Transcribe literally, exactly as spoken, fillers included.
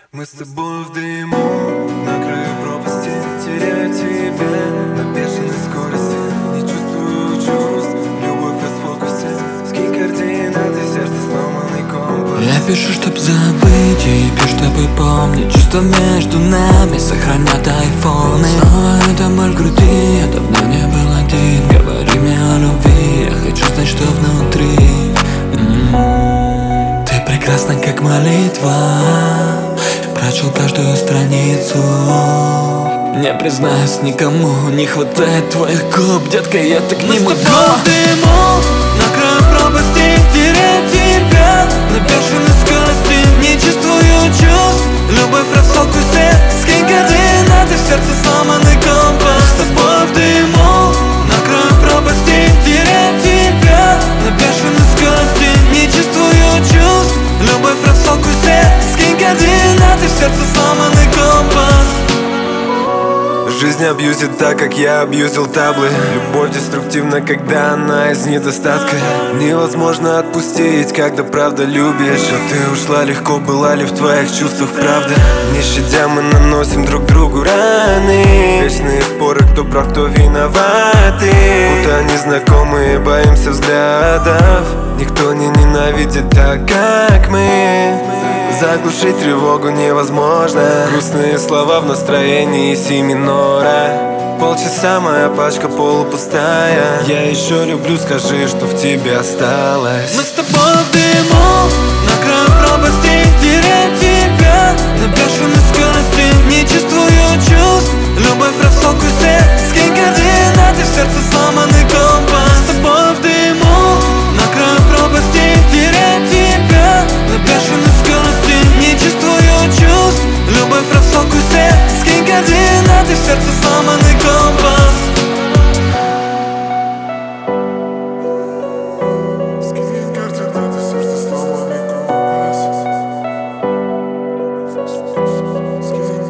Мы с тобой в дыму, на краю пропасти. Теряю тебя на бешеной скорости. Не чувствую чувств, любовь в расфокусе. Скинь координаты, сердце сломанный компас. Я пишу, чтоб забыть, и пишу, чтобы помнить. Чувства между нами сохранят айфоны. Снова эта боль в груди, я давно не был один. Говори мне о любви, я хочу знать, что внутри. М-м-м. Ты прекрасна, как молитва. Прочел каждую страницу. Не признаюсь никому, не хватает твоих губ, детка, я так не могу. Мы с тобой в дыму, на краю пропасти. Теряю тебя на бешеной скорости. Не чувствую чувств, любовь в расфокусе. Скинь координаты, в сердце сломанный компас. Мы с тобой в дыму, на краю пропасти. Теряю тебя на бешеной скорости. Не чувствую чувств, любовь в расфокусе. Скинь координаты, в сердце сломанный компас. Жизнь абьюзит так, как я абьюзил таблы. Любовь деструктивна, когда она из недостатка. Невозможно отпустить, когда правда любишь. Но ты ушла легко, была ли в твоих чувствах правда? Не щадя, мы наносим друг другу раны. Вечные споры, кто прав, кто виноваты. Будто незнакомые, боимся взглядов. Никто не ненавидит так, как мы. Заглушить тревогу невозможно. Грустные слова в настроении си минора. Полчаса, моя пачка полупустая. Я еще люблю, скажи, что в тебе осталось. Мы с тобой в дыму, на краю пропасти. Теряю тебя на бешеной скорости. Не чувствую чувств, любовь в расфокусе. Скинь координаты, в сердце сломанный компас. Мы с тобой в дыму, на краю пропасти. Теряю тебя на бешеной скорости. Не чувствую чувств, любовь в расфокусе. Скинь координаты, в сердце сломанный компас. Скинь координаты, в сердце сломанный компас. Скинь